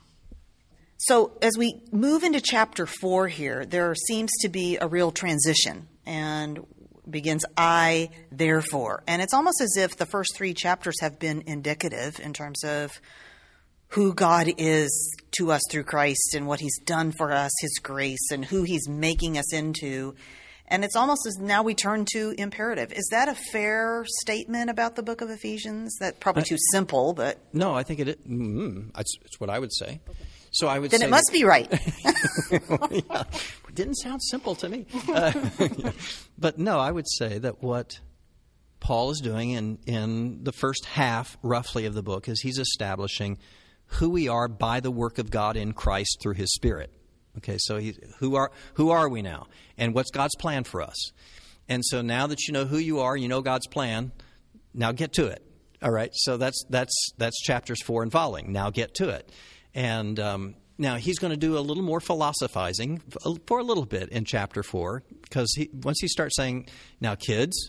So as we move into chapter four here, there seems to be a real transition, and begins, I, therefore. And it's almost as if the first three chapters have been indicative in terms of who God is to us through Christ and what he's done for us, his grace, and who he's making us into. And it's almost as now we turn to imperative. Is that a fair statement about the book of Ephesians? That's probably too simple, but... No, I think it is. Mm, it's, it's what I would say. Okay. So I would then say it must that, be right. Yeah, it didn't sound simple to me. Uh, yeah. But no, I would say that what Paul is doing in, in the first half, roughly, of the book is he's establishing who we are by the work of God in Christ through his Spirit. Okay, so he, who are who are we now? And what's God's plan for us? And so now that you know who you are, you know God's plan, now get to it. All right, so that's that's that's chapters four and following. Now get to it. And um, now he's going to do a little more philosophizing for a little bit in chapter four, because he, once he starts saying, now kids,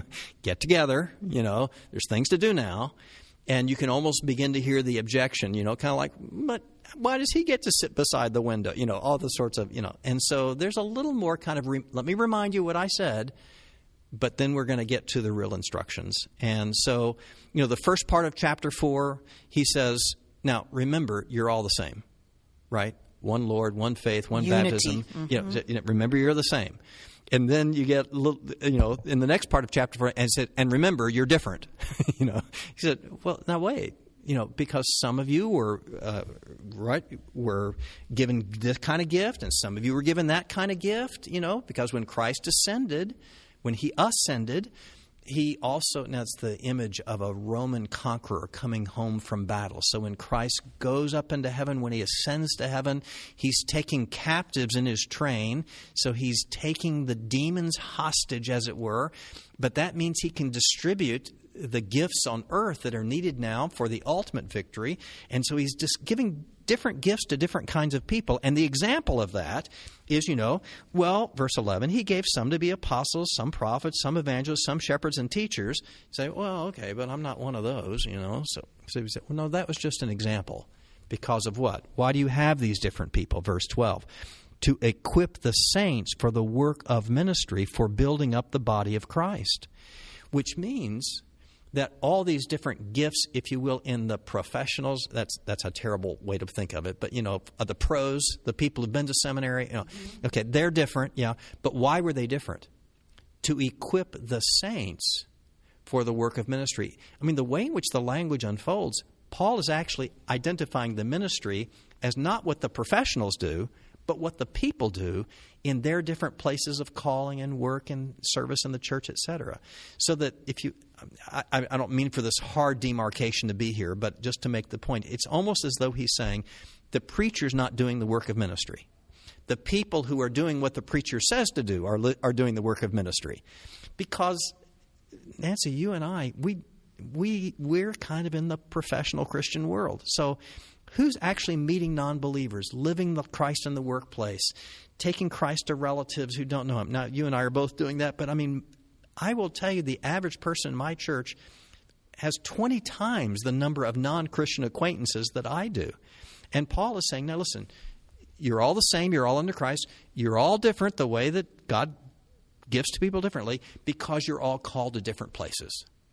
get together, you know, there's things to do now. And you can almost begin to hear the objection, you know, kind of like, but why does he get to sit beside the window? You know, all the sorts of, you know. And so there's a little more kind of, re- let me remind you what I said, but then we're going to get to the real instructions. And so, you know, the first part of chapter four, he says, now, remember, you're all the same, right? One Lord, one faith, one Unity. baptism. Mm-hmm. You know, remember, you're the same. And then you get, you know, in the next part of chapter four, and said, and remember, you're different. you know, he said, well, now wait, you know, because some of you were uh, right were given this kind of gift, and some of you were given that kind of gift. You know, because when Christ ascended, when he ascended, he also, now it's the image of a Roman conqueror coming home from battle. So when Christ goes up into heaven, when he ascends to heaven, he's taking captives in his train. So he's taking the demons hostage, as it were. But that means he can distribute the gifts on earth that are needed now for the ultimate victory. And so he's just giving different gifts to different kinds of people. And the example of that is, you know, well, verse eleven, he gave some to be apostles, some prophets, some evangelists, some shepherds and teachers. You say, well, okay, but I'm not one of those, you know. So, so he said, well, no, that was just an example. Because of what? Why do you have these different people? Verse twelve, to equip the saints for the work of ministry, for building up the body of Christ. Which means that all these different gifts, if you will, in the professionals, that's that's a terrible way to think of it, but, you know, the pros, the people who've been to seminary, you know, okay, they're different, yeah, but why were they different? To equip the saints for the work of ministry. I mean, the way in which the language unfolds, Paul is actually identifying the ministry as not what the professionals do, but what the people do in their different places of calling and work and service in the church, et cetera. So that if you, I, I don't mean for this hard demarcation to be here, but just to make the point, it's almost as though he's saying the preacher's not doing the work of ministry. The people who are doing what the preacher says to do are are doing the work of ministry. Because, Nancy, you and I, we we we're kind of in the professional Christian world. So who's actually meeting non-believers, living the Christ in the workplace, taking Christ to relatives who don't know him? Now, you and I are both doing that, but I mean, I will tell you the average person in my church has twenty times the number of non-Christian acquaintances that I do. And Paul is saying, now listen, you're all the same, you're all under Christ, you're all different the way that God gives to people differently because you're all called to different places.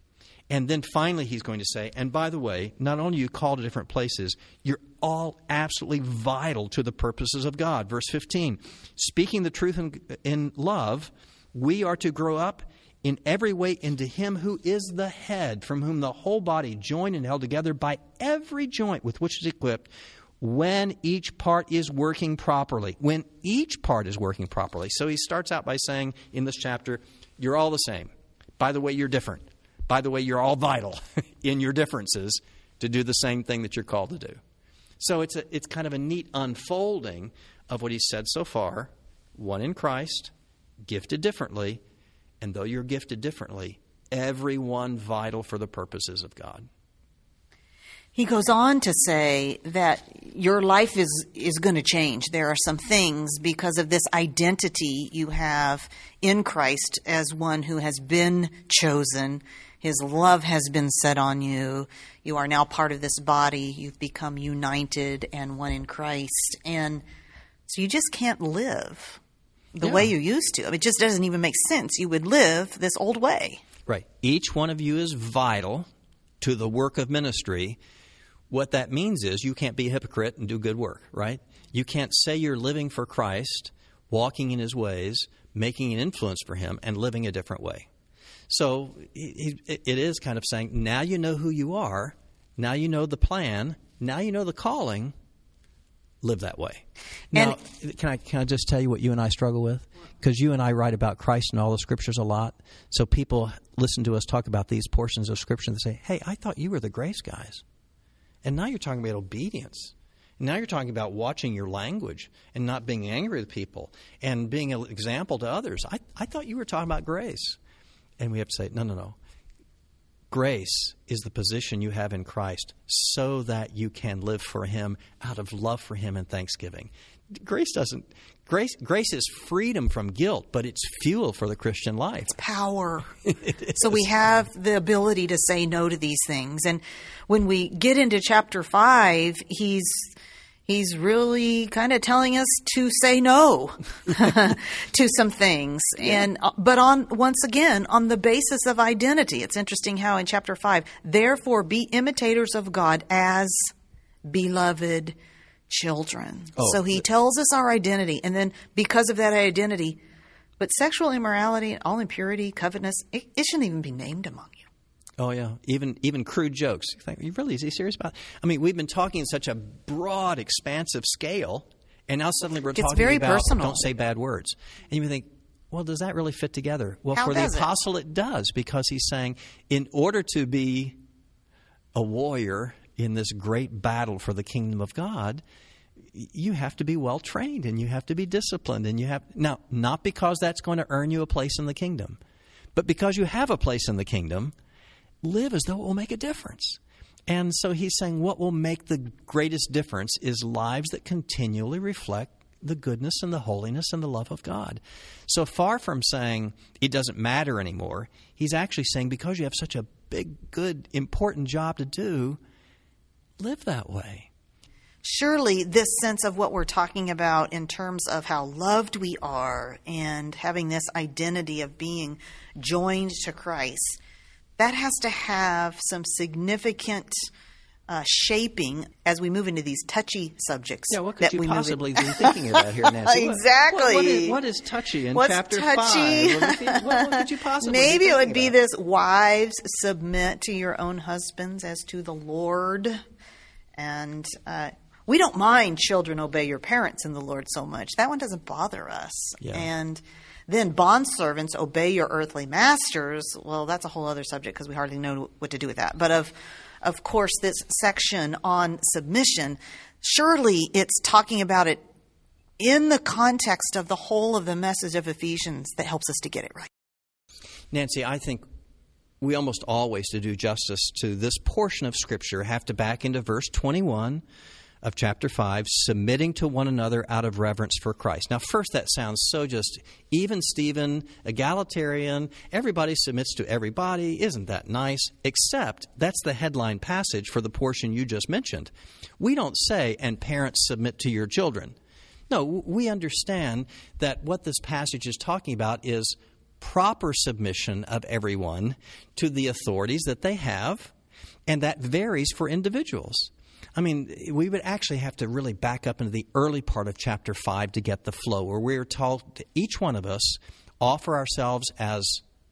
And then finally he's going to say, and by the way, not only are you called to different places, you're all absolutely vital to the purposes of God. Verse fifteen, speaking the truth in, in love, we are to grow up in every way into Him who is the head, from whom the whole body, joined and held together by every joint with which it is equipped, when each part is working properly. When each part is working properly. So he starts out by saying in this chapter, you're all the same. By the way, you're different. By the way, you're all vital in your differences to do the same thing that you're called to do. So it's a, it's kind of a neat unfolding of what he's said so far. One in Christ, gifted differently, and though you're gifted differently, everyone vital for the purposes of God. He goes on to say that your life is, is going to change. There are some things because of this identity you have in Christ as one who has been chosen. His love has been set on you. You are now part of this body. You've become united and one in Christ. And so you just can't live the yeah. way you used to. I mean, it just doesn't even make sense. You would live this old way. Right. Each one of you is vital to the work of ministry. What that means is you can't be a hypocrite and do good work, right? You can't say you're living for Christ, walking in His ways, making an influence for Him, and living a different way. So it is kind of saying, now you know who you are, now you know the plan, now you know the calling, live that way. Now, and, can I can I just tell you what you and I struggle with? Because you and I write about Christ in all the Scriptures a lot, so people listen to us talk about these portions of Scripture and say, hey, I thought you were the grace guys. And now you're talking about obedience. And now you're talking about watching your language and not being angry with people and being an example to others. I, I thought you were talking about grace. And we have to say, no, no, no. Grace is the position you have in Christ so that you can live for Him out of love for Him and thanksgiving. Grace doesn't grace grace is freedom from guilt, but it's fuel for the Christian life. It's power. It so we have the ability to say no to these things. And when we get into chapter five, he's He's really kind of telling us to say no to some things. Yeah. And but on once again, on the basis of identity. It's interesting how in chapter five, therefore be imitators of God as beloved children. Oh, so he tells us our identity. And then because of that identity, but sexual immorality, all impurity, covetousness, it, it shouldn't even be named among you. Oh, yeah. Even even crude jokes. You think, really, is he serious about it? I mean, we've been talking in such a broad, expansive scale, and now suddenly we're it's talking very about personal. Don't say bad words. And you think, well, does that really fit together? Well, How for the does apostle, it? it does, because he's saying, in order to be a warrior in this great battle for the kingdom of God, you have to be well trained, and you have to be disciplined, and you have now not because that's going to earn you a place in the kingdom, but because you have a place in the kingdom. Live as though it will make a difference. And so he's saying what will make the greatest difference is lives that continually reflect the goodness and the holiness and the love of God. So far from saying it doesn't matter anymore, he's actually saying because you have such a big, good, important job to do, live that way. Surely this sense of what we're talking about in terms of how loved we are and having this identity of being joined to Christ, that has to have some significant uh, shaping as we move into these touchy subjects. Yeah, what could that you we possibly move be thinking about here, Nancy? Exactly. What, what, is, what is touchy in What's chapter touchy? five? What, what, what could you possibly Maybe be it would be about? this: wives, submit to your own husbands as to the Lord. And uh, we don't mind children obey your parents in the Lord so much. That one doesn't bother us. Yeah. And then bondservants, obey your earthly masters. Well, that's a whole other subject because we hardly know what to do with that. But of, of course, this section on submission, surely it's talking about it in the context of the whole of the message of Ephesians that helps us to get it right. Nancy, I think we almost always, to do justice to this portion of Scripture, have to back into verse twenty-one of chapter five, submitting to one another out of reverence for Christ. Now, first, that sounds so just even Stephen, egalitarian, everybody submits to everybody. Isn't that nice? Except that's the headline passage for the portion you just mentioned. We don't say, and parents submit to your children. No, we understand that what this passage is talking about is proper submission of everyone to the authorities that they have, and that varies for individuals. I mean, we would actually have to really back up into the early part of chapter five to get the flow, where we're told to each one of us offer ourselves as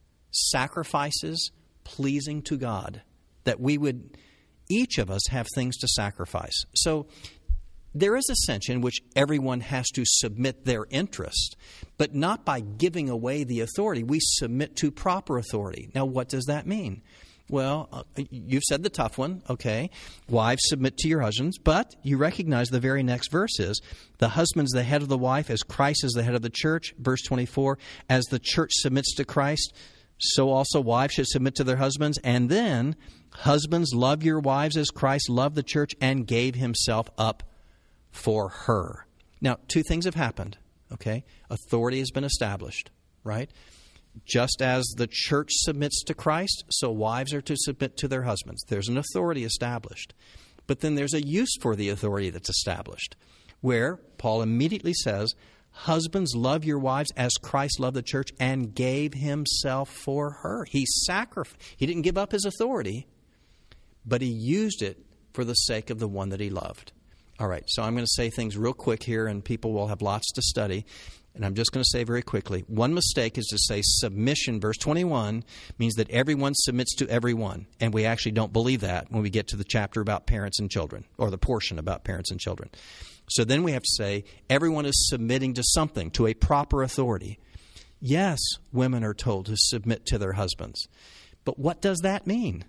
sacrifices pleasing to God, that we would, each of us, have things to sacrifice. So there is a sense in which everyone has to submit their interest, but not by giving away the authority. We submit to proper authority. Now, what does that mean? Well, uh, you've said the tough one, okay. Wives, submit to your husbands, but you recognize the very next verse is, the husband's the head of the wife as Christ is the head of the church. Verse twenty-four, as the church submits to Christ, so also wives should submit to their husbands. And then, husbands, love your wives as Christ loved the church and gave himself up for her. Now, two things have happened, okay? Authority has been established, right? Just as the church submits to Christ, so wives are to submit to their husbands. There's an authority established. But then there's a use for the authority that's established, where Paul immediately says, husbands, love your wives as Christ loved the church and gave himself for her. He sacrificed. He didn't give up his authority, but he used it for the sake of the one that he loved. All right, so I'm going to say things real quick here, and people will have lots to study. And I'm just going to say very quickly, one mistake is to say submission, verse twenty-one, means that everyone submits to everyone. And we actually don't believe that when we get to the chapter about parents and children, or the portion about parents and children. So then we have to say everyone is submitting to something, to a proper authority. Yes, women are told to submit to their husbands. But what does that mean?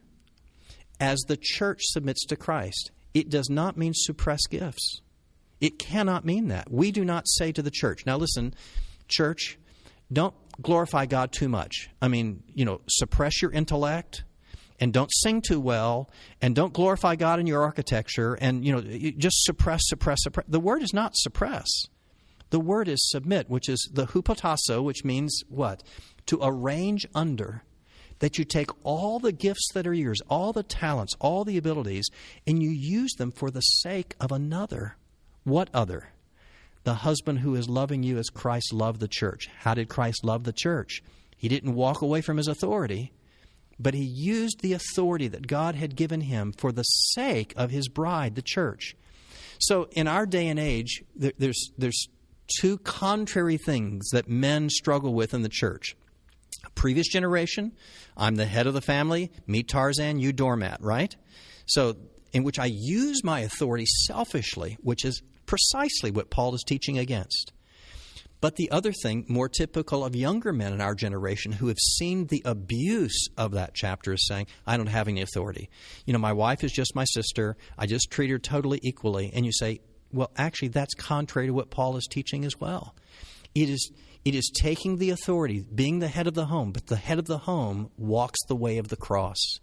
As the church submits to Christ, it does not mean suppress gifts. It cannot mean that. We do not say to the church, now listen, church, don't glorify God too much. I mean, you know, suppress your intellect and don't sing too well and don't glorify God in your architecture and, you know, you just suppress, suppress, suppress. The word is not suppress. The word is submit, which is the hupotasso, which means what? To arrange under. That you take all the gifts that are yours, all the talents, all the abilities, and you use them for the sake of another. What other? The husband who is loving you as Christ loved the church. How did Christ love the church? He didn't walk away from his authority, but he used the authority that God had given him for the sake of his bride, the church. So in our day and age, there, there's, there's two contrary things that men struggle with in the church. Previous generation, I'm the head of the family, me Tarzan, you doormat, right? So in which I use my authority selfishly, which is precisely what Paul is teaching against. But the other thing, more typical of younger men in our generation who have seen the abuse of that chapter, is saying, I don't have any authority. You know, my wife is just my sister. I just treat her totally equally. And you say, well, actually, that's contrary to what Paul is teaching as well. It is It is taking the authority, being the head of the home, but the head of the home walks the way of the cross.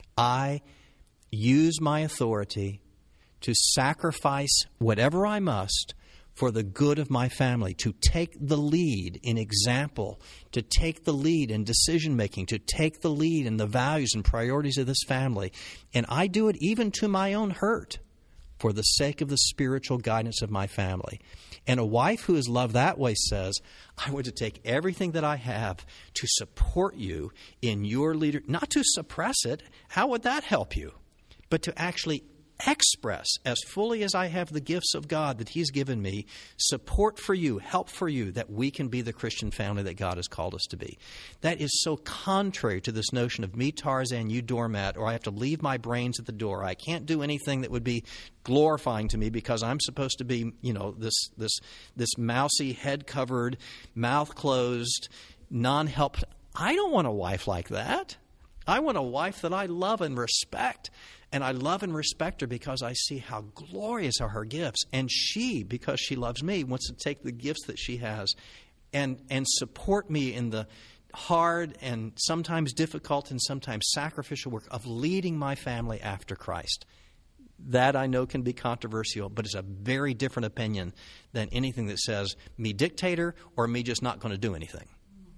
I use my authority to sacrifice whatever I must for the good of my family, to take the lead in example, to take the lead in decision-making, to take the lead in the values and priorities of this family. And I do it even to my own hurt for the sake of the spiritual guidance of my family. And a wife who is loved that way says, I want to take everything that I have to support you in your leader, not to suppress it. How would that help you? But to actually express as fully as I have the gifts of God that He's given me, support for you, help for you, that we can be the Christian family that God has called us to be. That is so contrary to this notion of me Tarzan, you doormat, or I have to leave my brains at the door. I can't do anything that would be glorifying to me because I'm supposed to be, you know, this this this mousy, head-covered, mouth-closed, non-helped. I don't want a wife like that. I want a wife that I love and respect. And I love and respect her because I see how glorious are her gifts. And she, because she loves me, wants to take the gifts that she has and, and support me in the hard and sometimes difficult and sometimes sacrificial work of leading my family after Christ. That I know can be controversial, but it's a very different opinion than anything that says me dictator or me just not going to do anything.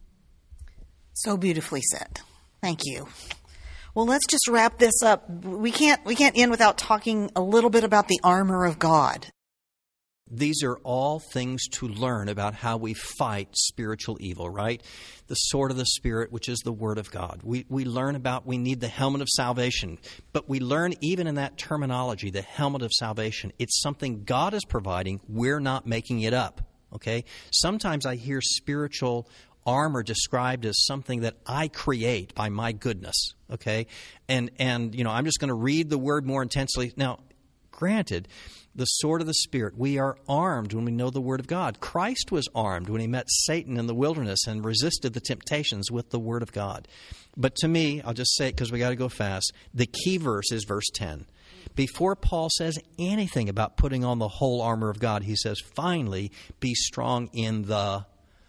So beautifully said. Thank you. Well, let's just wrap this up. We can't we can't end without talking a little bit about the armor of God. These are all things to learn about how we fight spiritual evil, right? The sword of the Spirit, which is the Word of God. We we learn about we need the helmet of salvation. But we learn even in that terminology, the helmet of salvation, it's something God is providing. We're not making it up, okay? Sometimes I hear spiritual armor described as something that I create by my goodness, okay? And, and you know, I'm just going to read the Word more intensely. Now, granted, the sword of the Spirit, we are armed when we know the Word of God. Christ was armed when he met Satan in the wilderness and resisted the temptations with the Word of God. But to me, I'll just say it because we got to go fast, the key verse is verse ten. Before Paul says anything about putting on the whole armor of God, he says, finally, be strong in the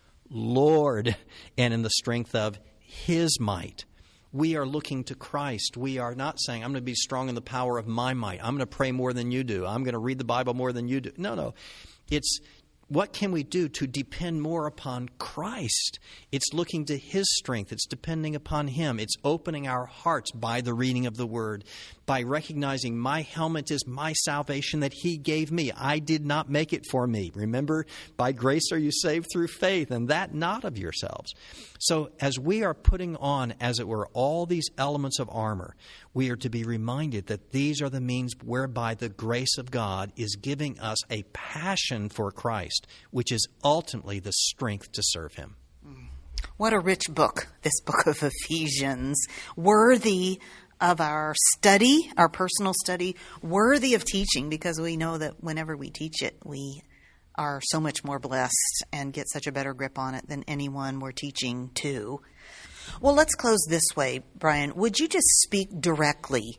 Lord and in the strength of his might. We are looking to Christ. We are not saying, I'm going to be strong in the power of my might. I'm going to pray more than you do. I'm going to read the Bible more than you do. No, no. It's what can we do to depend more upon Christ? It's looking to his strength. It's depending upon him. It's opening our hearts by the reading of the Word, by recognizing my helmet is my salvation that he gave me. I did not make it for me. Remember, by grace are you saved through faith, and that not of yourselves. So as we are putting on, as it were, all these elements of armor, we are to be reminded that these are the means whereby the grace of God is giving us a passion for Christ, which is ultimately the strength to serve him. What a rich book, this book of Ephesians, worthy of our study, our personal study, worthy of teaching, because we know that whenever we teach it, we are so much more blessed and get such a better grip on it than anyone we're teaching to. Well, let's close this way, Brian. Would you just speak directly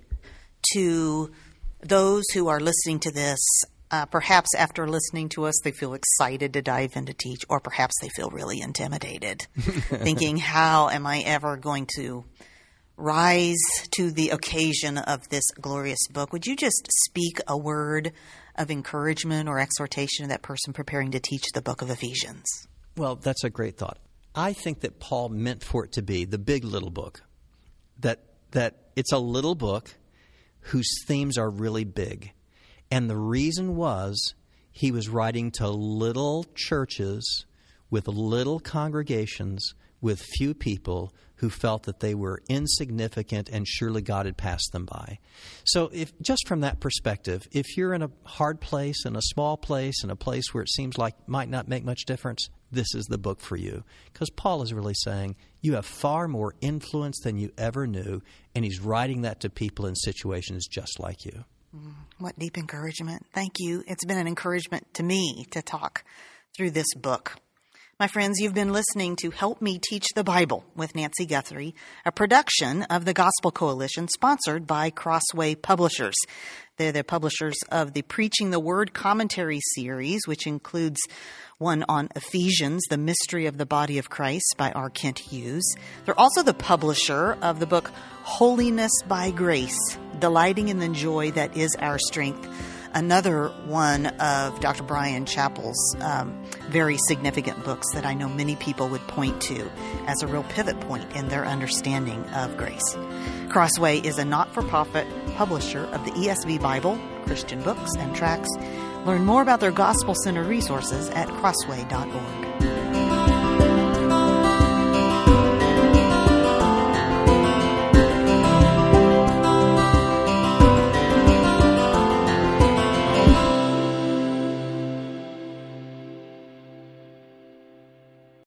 to those who are listening to this? Uh, perhaps after listening to us, they feel excited to dive in to teach, or perhaps they feel really intimidated, thinking, how am I ever going to rise to the occasion of this glorious book? Would you just speak a word of encouragement or exhortation to that person preparing to teach the book of Ephesians? Well, that's a great thought. I think that Paul meant for it to be the big little book, that that it's a little book whose themes are really big. And the reason was he was writing to little churches with little congregations with few people who felt that they were insignificant and surely God had passed them by. So if just from that perspective, if you're in a hard place, in a small place, in a place where it seems like might not make much difference, this is the book for you. Because Paul is really saying you have far more influence than you ever knew, and he's writing that to people in situations just like you. Mm, what deep encouragement. Thank you. It's been an encouragement to me to talk through this book. My friends, you've been listening to Help Me Teach the Bible with Nancy Guthrie, a production of the Gospel Coalition sponsored by Crossway Publishers. They're the publishers of the Preaching the Word commentary series, which includes one on Ephesians, the Mystery of the Body of Christ by R. Kent Hughes. They're also the publisher of the book Holiness by Grace, Delighting in the Joy That Is Our Strength, another one of Doctor Bryan Chapell's um, very significant books that I know many people would point to as a real pivot point in their understanding of grace. Crossway is a not-for-profit publisher of the E S V Bible, Christian books, and tracts. Learn more about their gospel-centered resources at crossway dot org.